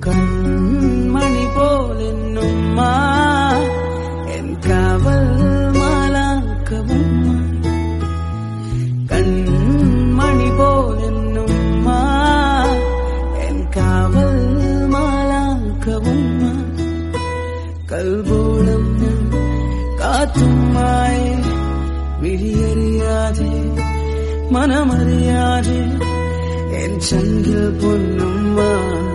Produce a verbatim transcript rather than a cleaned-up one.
കൺമണി പോലെന്നുമ്മ N കാവൽ മാലാഖവുമ്മ കൺമണി പോലെന്നുമ്മ N കാവൽ മാലാഖവുമ്മ കൽബോളം ഞാൻ കാത്തുമ്മായി വിളിയറിയാതെ മനമറിയാതെ എൻ ചന്ദ്ര പൊന്നുമ്മ